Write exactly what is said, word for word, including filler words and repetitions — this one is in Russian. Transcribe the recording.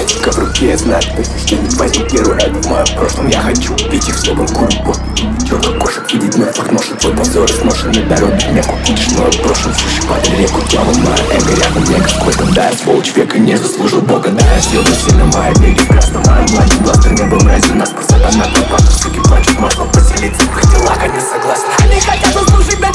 Патика в руке, знать, что не возьму первый это в моем прошлом. Я хочу пить их, чтобы курить водку. Черных кошек видеть мертвых ношит. Твой позор сношенный дороги не купишь. Но в прошлом суши под реку. Тела моя эго рядом века. Сколько да, сволочь века не заслужил Бога. Да, я съел сильно моя веки. В красном моем младе бластер не был мразью. Нас просто она пропала. Суки плачут, можно поселиться. В хотелах они согласны. Они хотят заслужить.